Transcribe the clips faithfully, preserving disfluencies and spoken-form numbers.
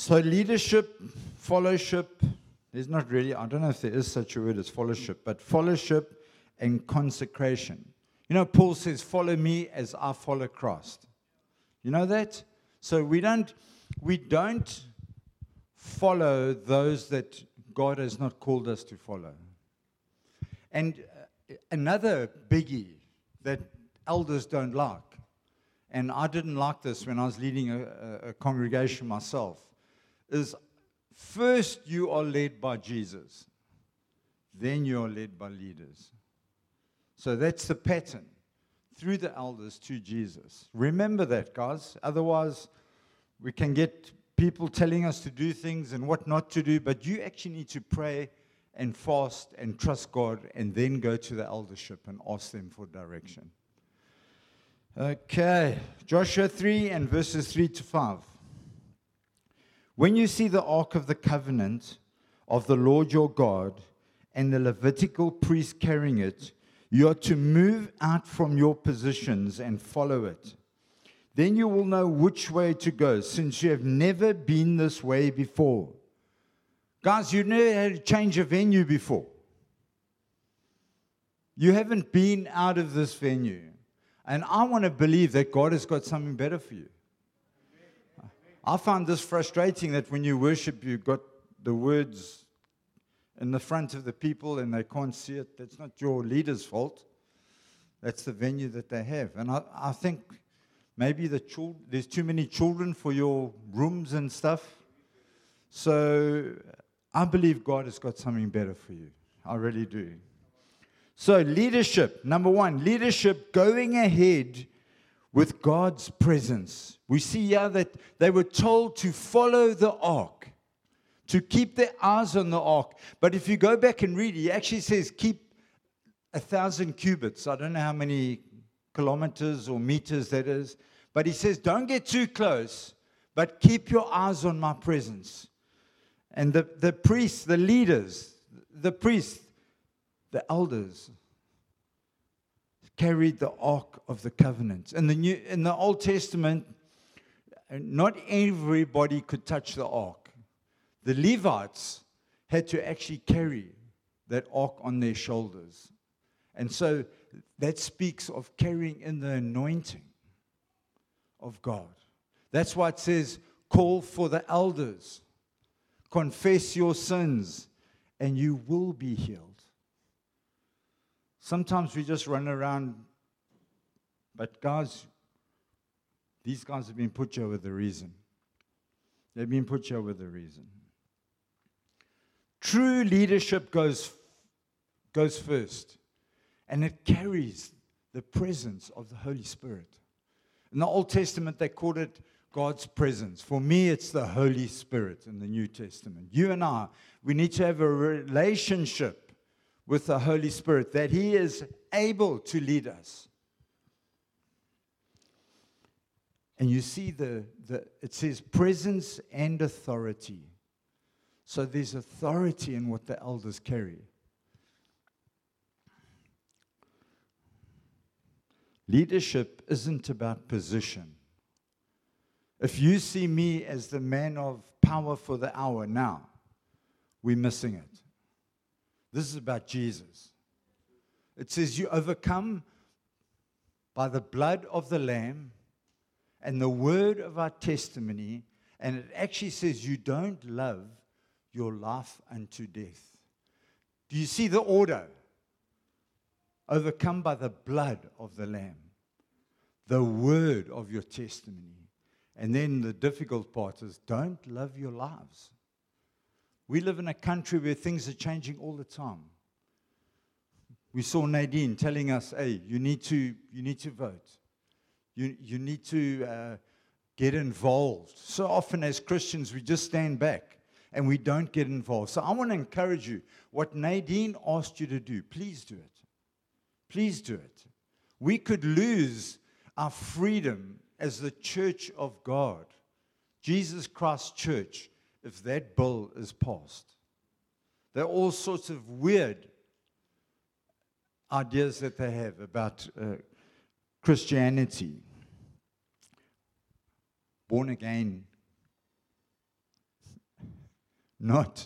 So leadership, fellowship, there's not really, I don't know if there is such a word as fellowship, but fellowship and consecration. You know, Paul says, follow me as I follow Christ. You know that? So we don't, we don't follow those that God has not called us to follow. And uh, another biggie that elders don't like, and I didn't like this when I was leading a, a, a congregation myself, is first you are led by Jesus, then you are led by leaders. So that's the pattern, through the elders to Jesus. Remember that, guys. Otherwise, we can get people telling us to do things and what not to do, but you actually need to pray and fast and trust God and then go to the eldership and ask them for direction. Okay, Joshua three and verses three to five. When you see the ark of the covenant of the Lord your God and the Levitical priest carrying it, you are to move out from your positions and follow it. Then you will know which way to go, since you have never been this way before. Guys, you've never had to change a venue before. You haven't been out of this venue. And I want to believe that God has got something better for you. I find this frustrating that when you worship, you've got the words in the front of the people and they can't see it. That's not your leader's fault. That's the venue that they have. And I, I think maybe the chil- there's too many children for your rooms and stuff. So I believe God has got something better for you. I really do. So leadership, number one, leadership going ahead with God's presence. We see here that they were told to follow the ark, to keep their eyes on the ark. But if you go back and read, he actually says keep a thousand cubits. I don't know how many kilometers or meters that is. But he says don't get too close, but keep your eyes on my presence. And the, the priests, the leaders, the priests, the elders carried the ark of the covenant. In the New, in the Old Testament, not everybody could touch the ark. The Levites had to actually carry that ark on their shoulders. And so that speaks of carrying in the anointing of God. That's why it says, call for the elders. Confess your sins, and you will be healed. Sometimes we just run around, but guys, these guys have been put here with a reason. They've been put here with a reason. True leadership goes, goes first, and it carries the presence of the Holy Spirit. In the Old Testament, they called it God's presence. For me, it's the Holy Spirit in the New Testament. You and I, we need to have a relationship with the Holy Spirit, that He is able to lead us. And you see, the, the it says presence and authority. So there's authority in what the elders carry. Leadership isn't about position. If you see me as the man of power for the hour now, we're missing it. This is about Jesus. It says you overcome by the blood of the Lamb and the word of our testimony. And it actually says you don't love your life unto death. Do you see the order? Overcome by the blood of the Lamb, the word of your testimony. And then the difficult part is don't love your lives. We live in a country where things are changing all the time. We saw Nadine telling us, hey, you need to, you need to vote. You, you need to uh, get involved. So often as Christians, we just stand back and we don't get involved. So I want to encourage you, what Nadine asked you to do, please do it. Please do it. We could lose our freedom as the church of God, Jesus Christ Church, if that bill is passed. There are all sorts of weird ideas that they have about uh, Christianity. Born again Not,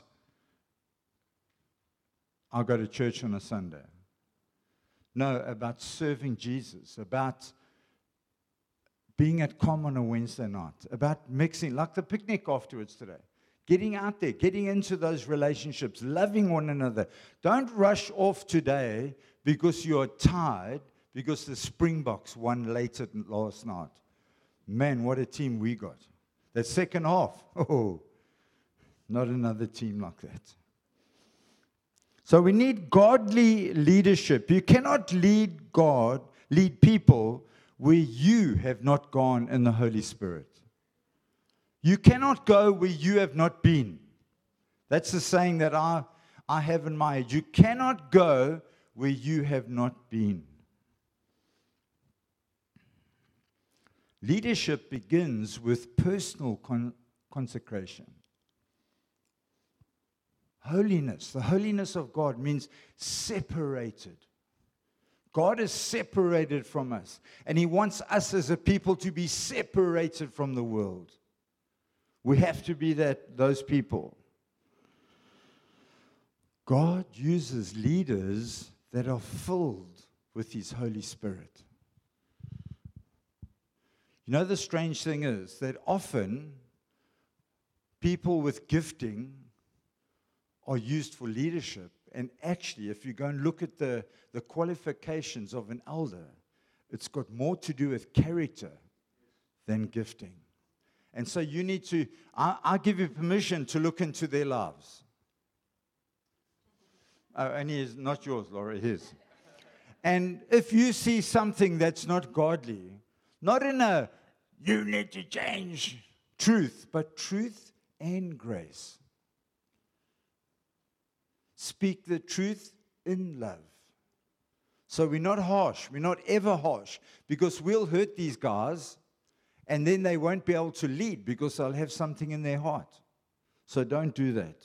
I'll go to church on a Sunday. No, about serving Jesus, about being at Com on a Wednesday night, about mixing, like the picnic afterwards today. Getting out there, getting into those relationships, loving one another. Don't rush off today because you're tired, because the Springboks won late at last night. Man, what a team we got. That second half, oh, not another team like that. So we need godly leadership. You cannot lead God, lead people where you have not gone in the Holy Spirit. You cannot go where you have not been. That's the saying that I, I have in my head. You cannot go where you have not been. Leadership begins with personal con- consecration. Holiness, the holiness of God means separated. God is separated from us, and He wants us as a people to be separated from the world. We have to be that those people. God uses leaders that are filled with His Holy Spirit. You know, the strange thing is that often people with gifting are used for leadership. And actually, if you go and look at the, the qualifications of an elder, it's got more to do with character than gifting. And so you need to, I, I give you permission to look into their lives. Oh, and he is not yours, Laura, his. And if you see something that's not godly, not in a, you need to change truth, but truth and grace. Speak the truth in love. So we're not harsh. We're not ever harsh, because we'll hurt these guys and then they won't be able to lead because they'll have something in their heart. So don't do that.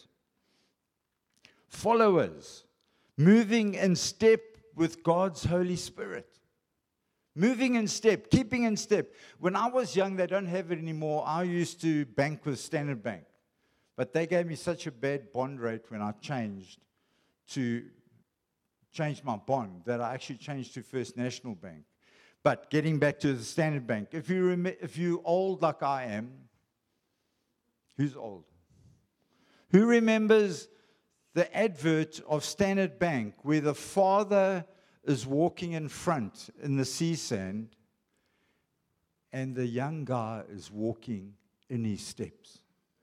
Followers, moving in step with God's Holy Spirit. Moving in step, keeping in step. When I was young, they don't have it anymore. I used to bank with Standard Bank. But they gave me such a bad bond rate when I changed to change my bond that I actually changed to First National Bank. But getting back to the Standard Bank, if you rem- if you're old like I am, who's old? Who remembers the advert of Standard Bank where the father is walking in front in the sea sand and the young guy is walking in his steps?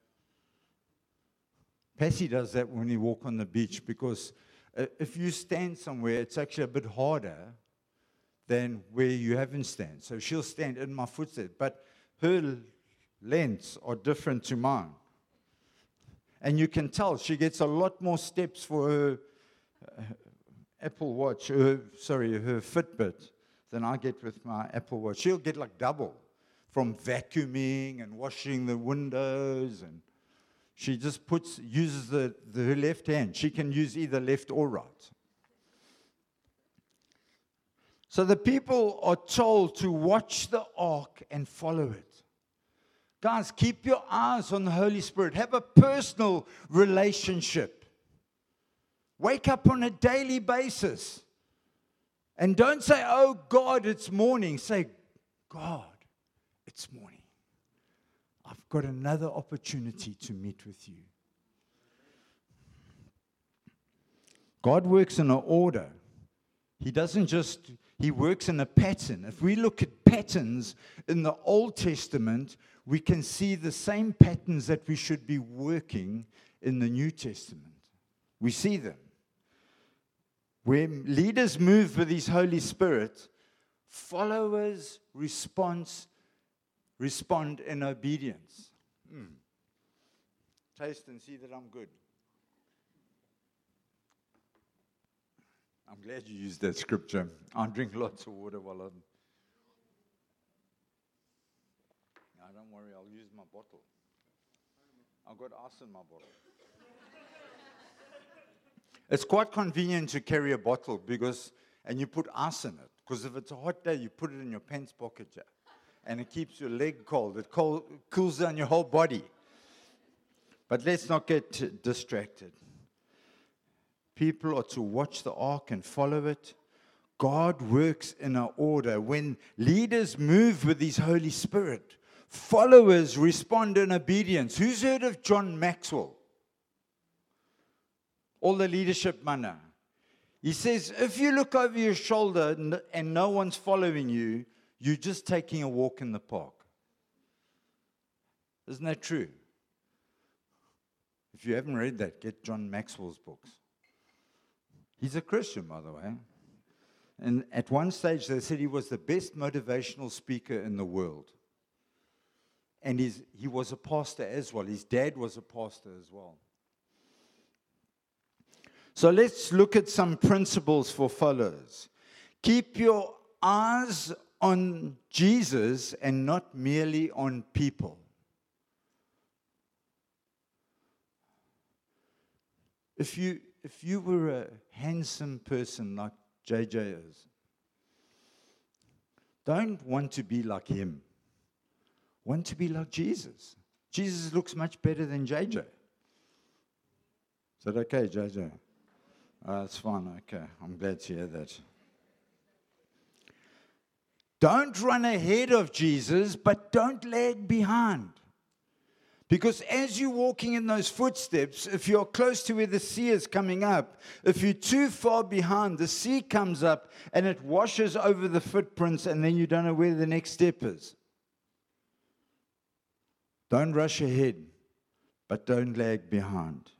Patty does that when you walk on the beach, because uh, if you stand somewhere, it's actually a bit harder than where you haven't stand. So she'll stand in my footsteps, but her lengths are different to mine. And you can tell she gets a lot more steps for her uh, Apple Watch, her, sorry, her Fitbit than I get with my Apple Watch. She'll get like double from vacuuming and washing the windows, and she just puts, uses the, the her left hand. She can use either left or right. So the people are told to watch the ark and follow it. Guys, keep your eyes on the Holy Spirit. Have a personal relationship. Wake up on a daily basis. And don't say, oh God, it's morning. Say, God, it's morning. I've got another opportunity to meet with you. God works in an order. He doesn't just, He works in a pattern. If we look at patterns in the Old Testament, we can see the same patterns that we should be working in the New Testament. We see them. Where leaders move with His Holy Spirit, followers response, respond in obedience. Mm. Taste and see that I'm good. I'm glad you used that scripture. I drink lots of water while I'm... No, don't worry, I'll use my bottle. I've got ice in my bottle. It's quite convenient to carry a bottle because, and you put ice in it. Because if it's a hot day, you put it in your pants pocket, yeah, and it keeps your leg cold. It cold, cools down your whole body. But let's not get distracted. People are to watch the ark and follow it. God works in an order. When leaders move with His Holy Spirit, followers respond in obedience. Who's heard of John Maxwell? All the leadership manna. He says, if you look over your shoulder and no one's following you, you're just taking a walk in the park. Isn't that true? If you haven't read that, get John Maxwell's books. He's a Christian, by the way. And at one stage, they said he was the best motivational speaker in the world. And he's, he was a pastor as well. His dad was a pastor as well. So let's look at some principles for followers. Keep your eyes on Jesus and not merely on people. If you, if you were a handsome person like J J is, don't want to be like him. Want to be like Jesus. Jesus looks much better than J J. Is that okay, J J? Uh, that's fine, okay. I'm glad to hear that. Don't run ahead of Jesus, but don't lag behind. Because as you're walking in those footsteps, if you're close to where the sea is coming up, if you're too far behind, the sea comes up and it washes over the footprints, and then you don't know where the next step is. Don't rush ahead, but don't lag behind.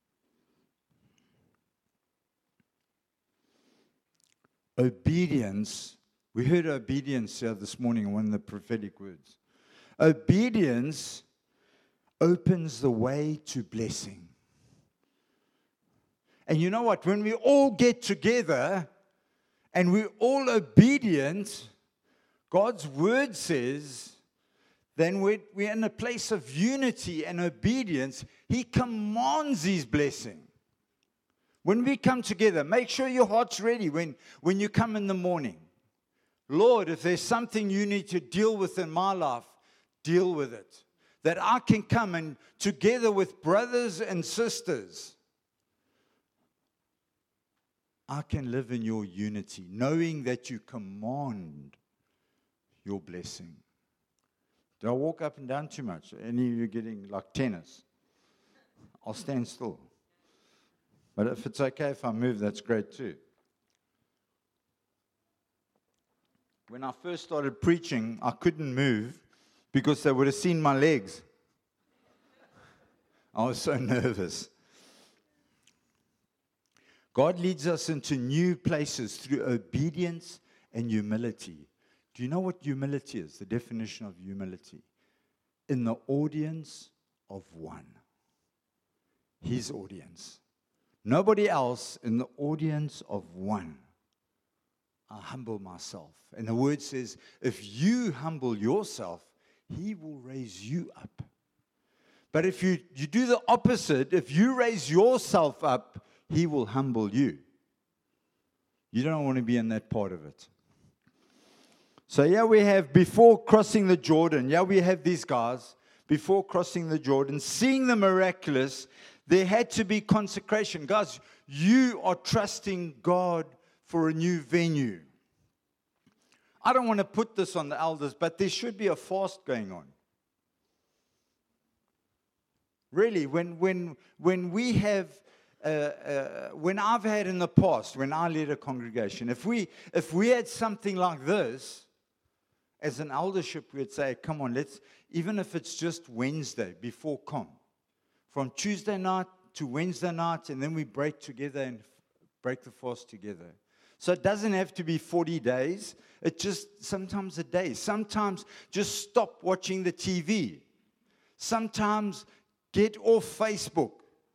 Obedience, we heard obedience here this morning in one of the prophetic words. Obedience opens the way to blessing. And you know what? When we all get together and we're all obedient, God's word says, then we're, we're in a place of unity and obedience. He commands His blessing. When we come together, make sure your heart's ready when, when you come in the morning. Lord, if there's something you need to deal with in my life, deal with it. That I can come and together with brothers and sisters, I can live in your unity, knowing that you command your blessing. Do I walk up and down too much? Any of you getting like tennis? I'll stand still. But if it's okay if I move, that's great too. When I first started preaching, I couldn't move because they would have seen my legs. I was so nervous. God leads us into new places through obedience and humility. Do you know what humility is? The definition of humility. In the audience of one. His audience. Nobody else, in the audience of one. I humble myself. And the word says, if you humble yourself, He will raise you up. But if you, you do the opposite, if you raise yourself up, He will humble you. You don't want to be in that part of it. So yeah, we have before crossing the Jordan, yeah, we have these guys, before crossing the Jordan, seeing the miraculous, there had to be consecration. Guys, you are trusting God for a new venue. I don't want to put this on the elders, but there should be a fast going on. Really, when when when we have, uh, uh, when I've had in the past, when I led a congregation, if we if we had something like this, as an eldership, we'd say, come on, let's, even if it's just Wednesday before com, from Tuesday night to Wednesday night, and then we break together and break the fast together. So it doesn't have to be forty days. It just, sometimes a day. Sometimes just stop watching the T V. Sometimes get off Facebook.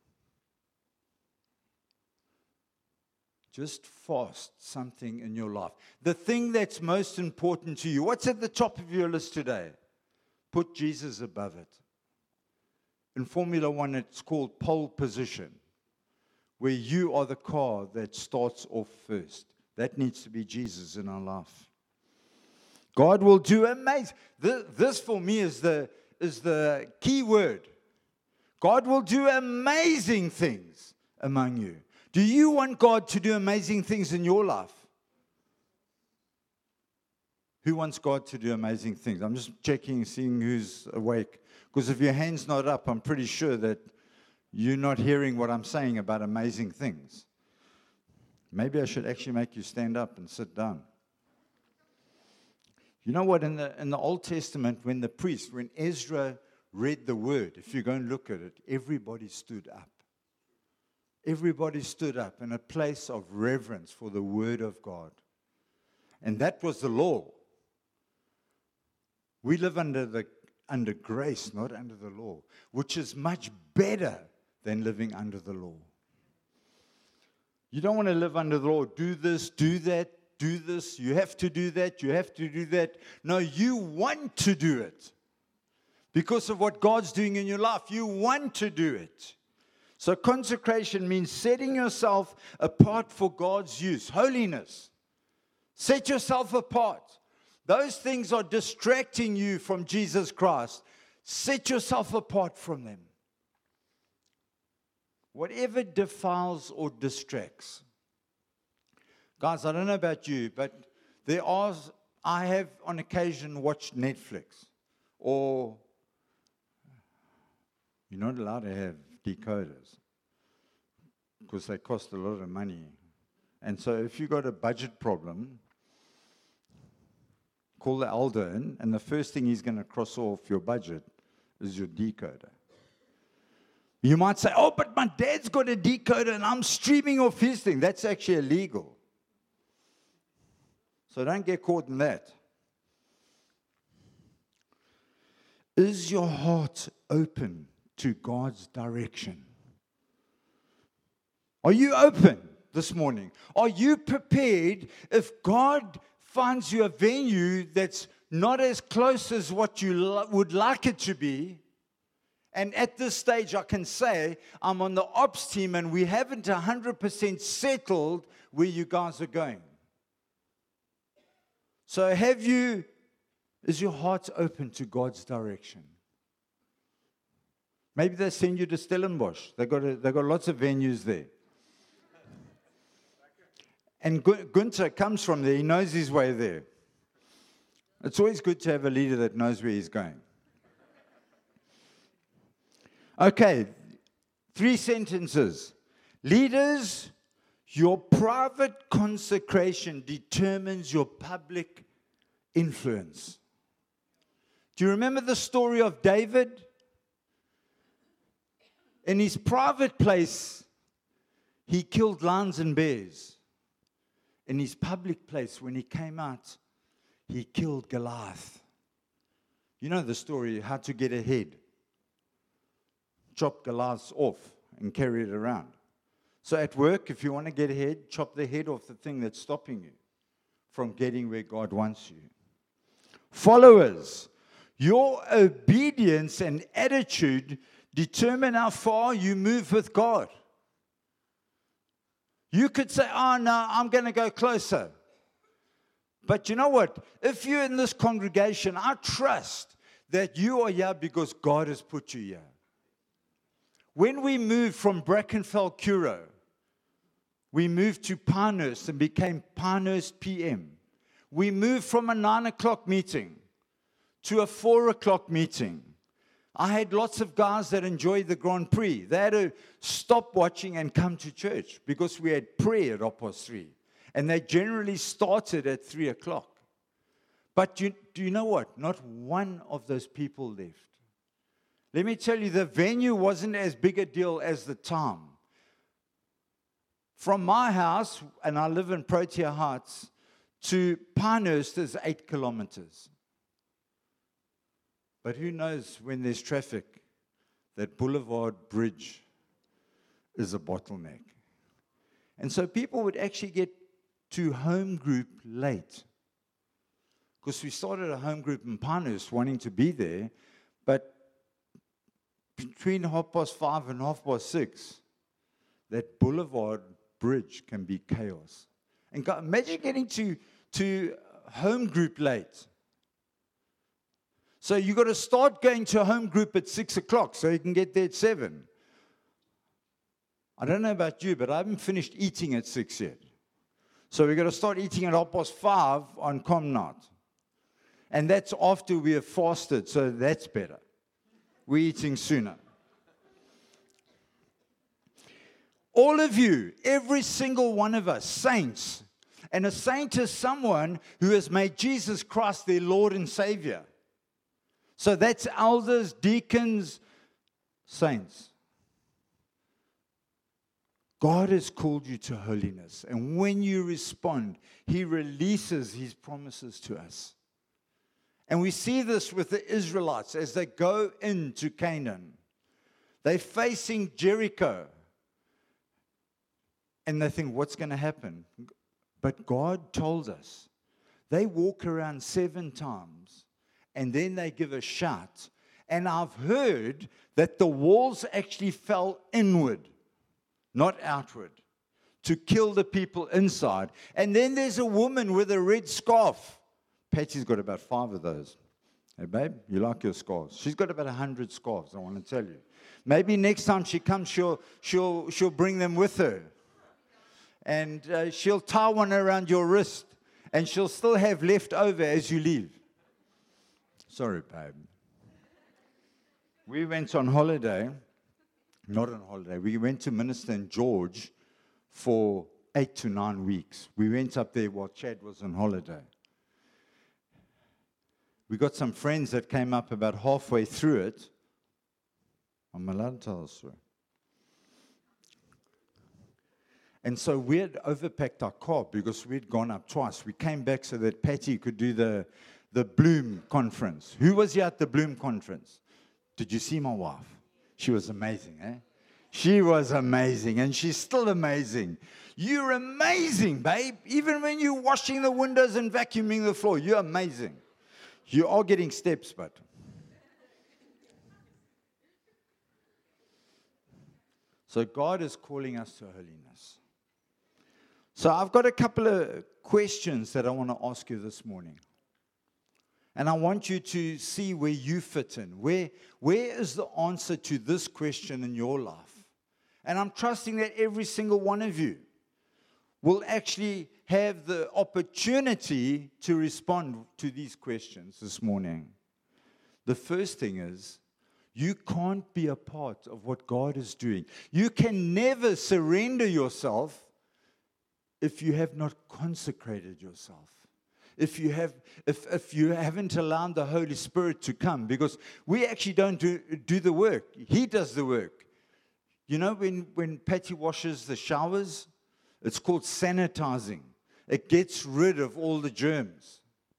Just fast something in your life. The thing that's most important to you. What's at the top of your list today? Put Jesus above it. In Formula One, it's called pole position, where you are the car that starts off first. That needs to be Jesus in our life. God will do amazing. This, this for me is the, is the key word. God will do amazing things among you. Do you want God to do amazing things in your life? Who wants God to do amazing things? I'm just checking, seeing who's awake. Because if your hand's not up, I'm pretty sure that you're not hearing what I'm saying about amazing things. Maybe I should actually make you stand up and sit down. You know what? In the, in the Old Testament, when the priest, when Ezra read the word, if you go and look at it, everybody stood up. Everybody stood up in a place of reverence for the word of God. And that was the law. We live under the under grace, not under the law, which is much better than living under the law. You don't want to live under the law. Do this, do that, do this. You have to do that. You have to do that. No, you want to do it. Because of what God's doing in your life, you want to do it. So consecration means setting yourself apart for God's use. Holiness. Set yourself apart. Those things are distracting you from Jesus Christ. Set yourself apart from them. Whatever defiles or distracts. Guys, I don't know about you, but there are, I have on occasion watched Netflix. Or, you're not allowed to have decoders. Because they cost a lot of money. And so if you've got a budget problem, call the elder in, and the first thing he's going to cross off your budget is your decoder. You might say, oh, but my dad's got a decoder and I'm streaming off his thing. That's actually illegal. So don't get caught in that. Is your heart open to God's direction? Are you open this morning? Are you prepared if God finds you a venue that's not as close as what you lo- would like it to be? And at this stage, I can say I'm on the ops team and we haven't one hundred percent settled where you guys are going. So have you, is your heart open to God's direction? Maybe they send you to Stellenbosch. They've got, a, they've got lots of venues there. And Gunther comes from there. He knows his way there. It's always good to have a leader that knows where he's going. Okay, three sentences. Leaders, your private consecration determines your public influence. Do you remember the story of David? In his private place, he killed lions and bears. In his public place, when he came out, he killed Goliath. You know the story, how to get ahead. Chop Goliath off and carry it around. So at work, if you want to get ahead, chop the head off the thing that's stopping you from getting where God wants you. Followers, your obedience and attitude determine how far you move with God. You could say, oh, no, I'm going to go closer. But you know what? If you're in this congregation, I trust that you are here because God has put you here. When we moved from Brackenfell Curo, we moved to Pinehurst and became Pinehurst P M. We moved from a nine o'clock meeting to a four o'clock meeting. I had lots of guys that enjoyed the Grand Prix. They had to stop watching and come to church because we had prayer at half past three. And they generally started at three o'clock. But you, do you know what? Not one of those people left. Let me tell you, the venue wasn't as big a deal as the time. From my house, and I live in Protea Heights, to Pinehurst is eight kilometers. But who knows when there's traffic, that Boulevard Bridge is a bottleneck. And so people would actually get to home group late. Because we started a home group in Pinehurst wanting to be there, but between half past five and half past six, that Boulevard Bridge can be chaos. And imagine getting to, to home group late. So you got to start going to a home group at six o'clock so you can get there at seven. I don't know about you, but I haven't finished eating at six yet. So we've got to start eating at half past five on com night. And that's after we have fasted, so that's better. We're eating sooner. All of you, every single one of us, saints. And a saint is someone who has made Jesus Christ their Lord and Savior. So that's elders, deacons, saints. God has called you to holiness. And when you respond, He releases His promises to us. And we see this with the Israelites as they go into Canaan. They're facing Jericho. And they think, what's going to happen? But God told us. They walk around seven times. And then they give a shout. And I've heard that the walls actually fell inward, not outward, to kill the people inside. And then there's a woman with a red scarf. Patty's got about five of those. Hey, babe, you like your scarves? She's got about a hundred scarves, I want to tell you. Maybe next time she comes, she'll, she'll, she'll bring them with her. And uh, she'll tie one around your wrist. And she'll still have left over as you leave. Sorry, babe. We went on holiday. Not on holiday. We went to Minister and George for eight to nine weeks. We went up there while Chad was on holiday. We got some friends that came up about halfway through it. I'm allowed to tell the story. And so we had overpacked our car because we'd gone up twice. We came back so that Patty could do the, the Bloom conference. Who was here at the Bloom conference? Did you see my wife? She was amazing, eh? She was amazing, and she's still amazing. You're amazing, babe. Even when you're washing the windows and vacuuming the floor, you're amazing. You are getting steps, but. So God is calling us to holiness. So I've got a couple of questions that I want to ask you this morning. And I want you to see where you fit in. Where, where is the answer to this question in your life? And I'm trusting that every single one of you will actually have the opportunity to respond to these questions this morning. The first thing is, you can't be a part of what God is doing. You can never surrender yourself if you have not consecrated yourself. If you have, if, if you haven't allowed the Holy Spirit to come, because we actually don't do, do the work. He does the work. You know, when, when Patty washes the showers, it's called sanitizing. It gets rid of all the germs.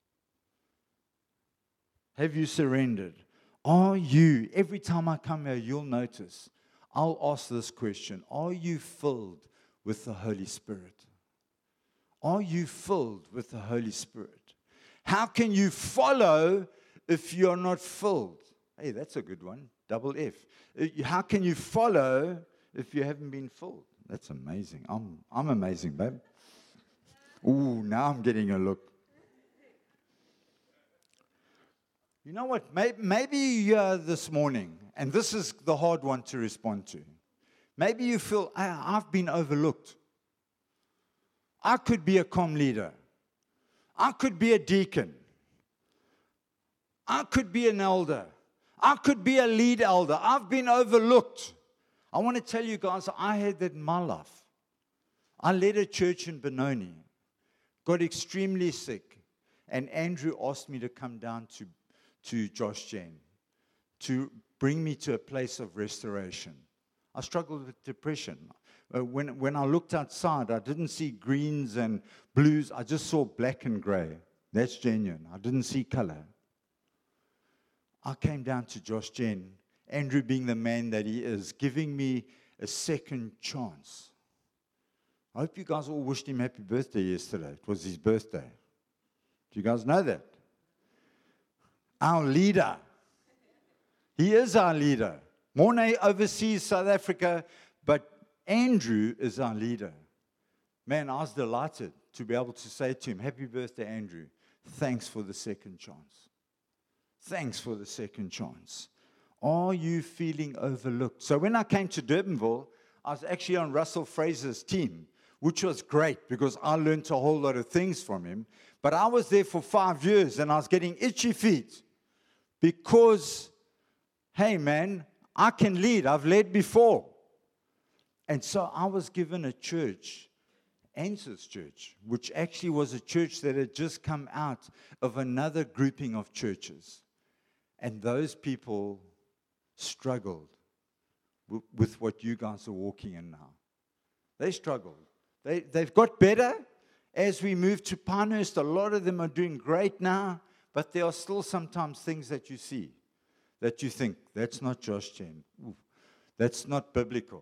Have you surrendered? Are you, every time I come here, you'll notice, I'll ask this question. Are you filled with the Holy Spirit? Are you filled with the Holy Spirit? How can you follow if you're not filled? Hey, that's a good one. Double F. How can you follow if you haven't been filled? That's amazing. I'm, I'm amazing, babe. Ooh, now I'm getting a look. You know what? Maybe, maybe you're here this morning, and this is the hard one to respond to. Maybe you feel, I, I've been overlooked. I could be a comm leader. I could be a deacon. I could be an elder. I could be a lead elder. I've been overlooked. I want to tell you guys, I had that in my life. I led a church in Benoni, got extremely sick, and Andrew asked me to come down to, to Josh Jane to bring me to a place of restoration. I struggled with depression. Uh, when, when I looked outside, I didn't see greens and blues. I just saw black and gray. That's genuine. I didn't see color. I came down to Josh Jen, Andrew being the man that he is, giving me a second chance. I hope you guys all wished him happy birthday yesterday. It was his birthday. Do you guys know that? Our leader. He is our leader. Mornay oversees South Africa, but Andrew is our leader. Man, I was delighted to be able to say to him, happy birthday, Andrew. Thanks for the second chance. Thanks for the second chance. Are you feeling overlooked? So when I came to Durbanville, I was actually on Russell Fraser's team, which was great because I learned a whole lot of things from him. But I was there for five years and I was getting itchy feet because, hey man, I can lead. I've led before. And so I was given a church, Answers Church, which actually was a church that had just come out of another grouping of churches. And those people struggled w- with what you guys are walking in now. They struggled. They, they've got better as we move to Pinehurst. A lot of them are doing great now, but there are still sometimes things that you see that you think, that's not Josh Chen. Ooh, that's not biblical.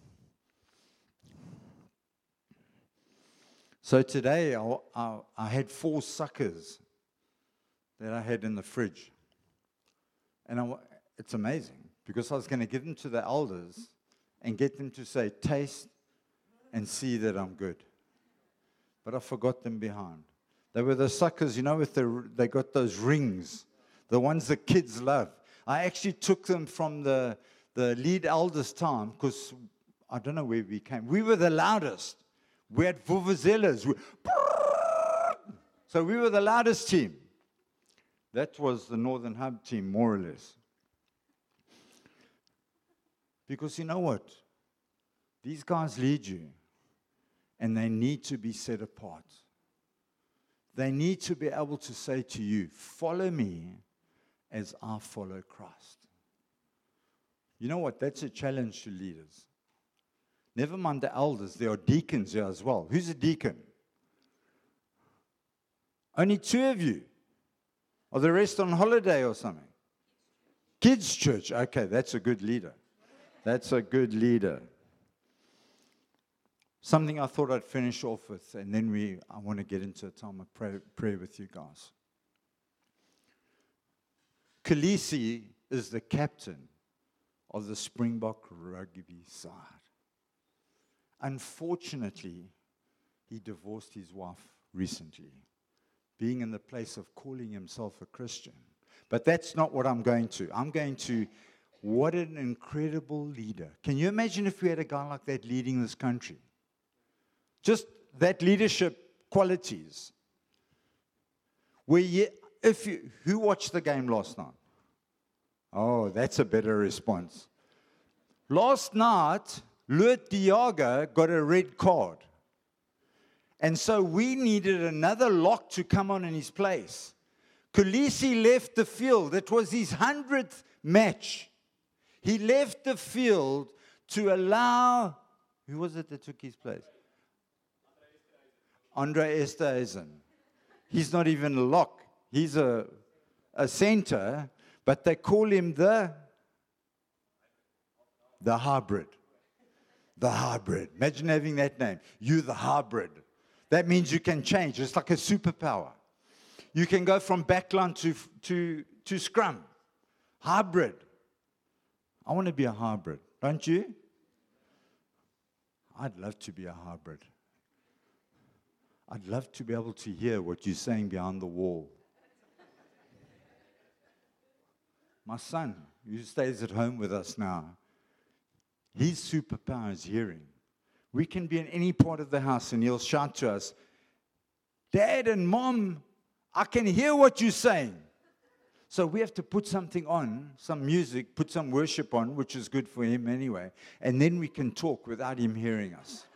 So today I, I, I had four suckers that I had in the fridge. And I, it's amazing because I was going to give them to the elders and get them to say, taste and see that I'm good. But I forgot them behind. They were the suckers, you know, with the, they got those rings, the ones the kids love. I actually took them from the, the lead elders' time because I don't know where we came. We were the loudest. We had vuvuzelas. We, so we were the loudest team. That was the Northern Hub team, more or less. Because you know what? These guys lead you, and they need to be set apart. They need to be able to say to you, follow me as I follow Christ. You know what? That's a challenge to leaders. Never mind the elders, there are deacons here as well. Who's a deacon? Only two of you. Are the rest on holiday or something? Kids' church. Okay, that's a good leader. That's a good leader. Something I thought I'd finish off with, and then we I want to get into a time of prayer, prayer with you guys. Khaleesi is the captain of the Springbok rugby side. Unfortunately, he divorced his wife recently, being in the place of calling himself a Christian. But that's not what I'm going to. I'm going to, what an incredible leader. Can you imagine if we had a guy like that leading this country? Just that leadership qualities. Where you, if you, who watched the game last night? Oh, that's a better response. Last night, Lourt Diaga got a red card. And so we needed another lock to come on in his place. Khaleesi left the field. It was his hundredth match. He left the field to allow, who was it that took his place? Andre Esterhuizen. He's not even a lock. He's a, a center, but they call him the, the hybrid. The hybrid. Imagine having that name. You the hybrid. That means you can change. It's like a superpower. You can go from backline to, to, to scrum. Hybrid. I want to be a hybrid. Don't you? I'd love to be a hybrid. I'd love to be able to hear what you're saying behind the wall. My son, who stays at home with us now, his superpower is hearing. We can be in any part of the house and he'll shout to us, Dad and Mom, I can hear what you're saying. So we have to put something on, some music, put some worship on, which is good for him anyway, and then we can talk without him hearing us.